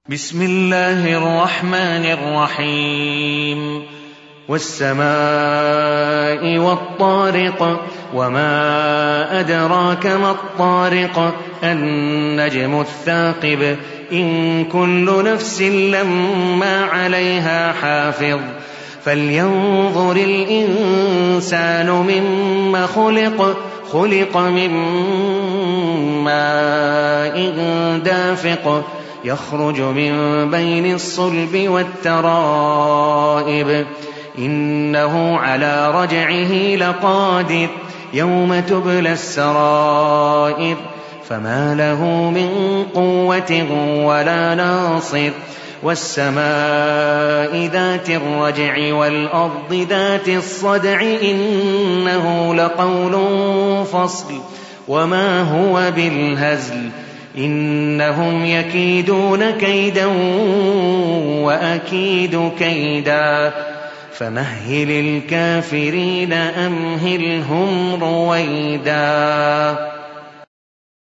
بسم الله الرحمن الرحيم والسماء والطارق وما أدراك ما الطارق النجم الثاقب إن كل نفس لما عليها حافظ فلينظر الإنسان مما خلق من ماء دافق يخرج من بين الصلب والترائب إنه على رجعه لقادر يوم تبلى السرائر فما له من قوة ولا ناصر والسماء ذات الرجع والأرض ذات الصدع إنه لقول فصل وما هو بالهزل إنهم يكيدون كيدا وأكيد كيدا فمهل الكافرين أمهلهم رويدا.